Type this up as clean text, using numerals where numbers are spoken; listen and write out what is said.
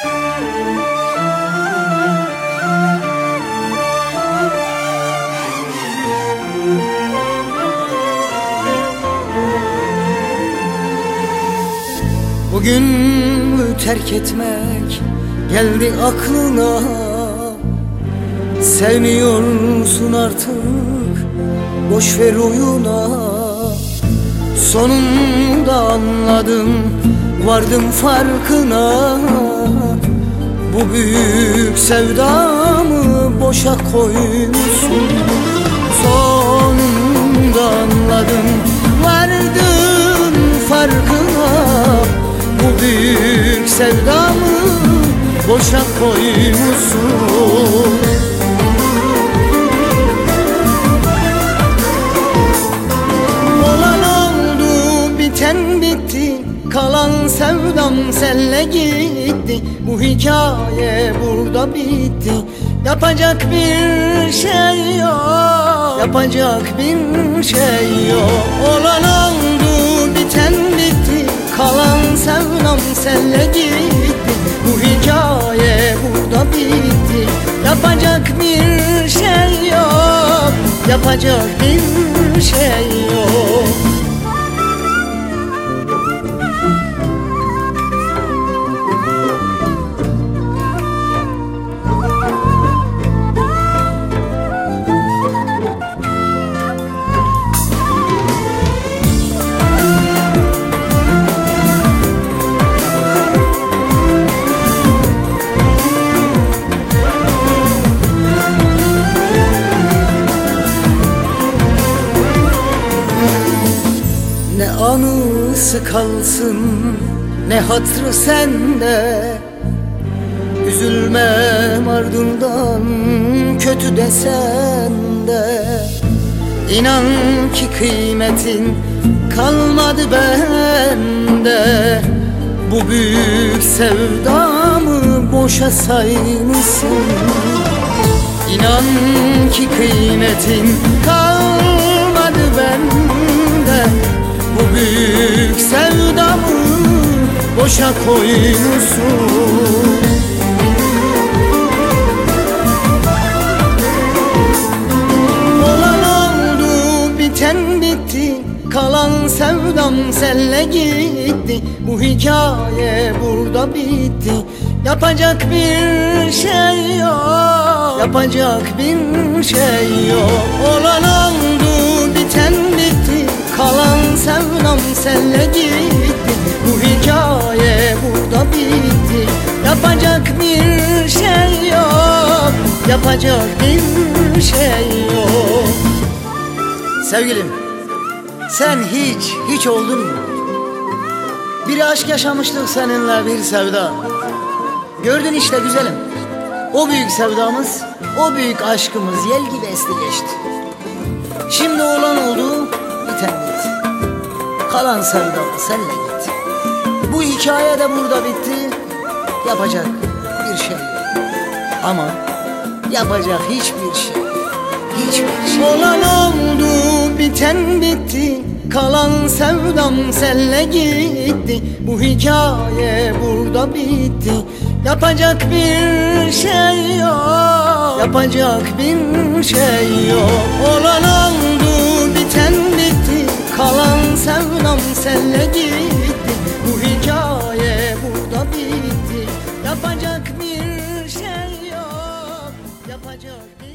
Bugün mü terk etmek geldi aklına? Sevmiyorsun artık, boş ver oyuna. Sonunda anladım, vardım farkına. Bu büyük sevdamı boşa koymuşsun. Sonunda anladım, vardım farkına. Bu büyük sevdamı boşa koymuşsun. Olan oldu, biten bitti, kalan sevdam senle gitti. Bu hikaye burada bitti. Yapacak bir şey yok, yapacak bir şey yok. Olan oldu, biten bitti, kalan sevdam senle gitti. Bu hikaye burada bitti. Yapacak bir şey yok, yapacak bir şey yok. Ne anısı kalsın, ne hatrı sende. Üzülmem ardından kötü desen de. İnan ki kıymetin kalmadı bende. Bu büyük sevdamı boşa saymışsın. İnan ki kıymetin kalmadı bende. Bu büyük sevdamı boşa koymuşsun. Olan oldu, biten bitti, kalan sevdam senle gitti. Bu hikaye burada bitti. Yapacak bir şey yok, yapacak bir şey yok. Olan oldu, biten bitti, kalan sevdam senle gitti. Bu hikaye burada bitti. Yapacak bir şey yok, yapacak bir şey yok. Sevgilim, sen hiç oldun mu? Bir aşk yaşamıştık seninle, bir sevda. Gördün işte güzelim, o büyük sevdamız, o büyük aşkımız yel gibi esti geçti. Şimdi olan oldu, biten bitti. Kalan sevdam senle gitti. Bu hikaye de burada bitti. Yapacak bir şey yok. Ama yapacak hiçbir şey, hiçbir şey. Olan oldu, biten bitti, kalan sevdam senle gitti. Bu hikaye burada bitti. Yapacak bir şey yok, yapacak bir şey yok. Olan oldu, biten bitti, kalan sevdam senle gitti. Bu hikaye burada bitti. Yapacak bir şey yok, yapacak bir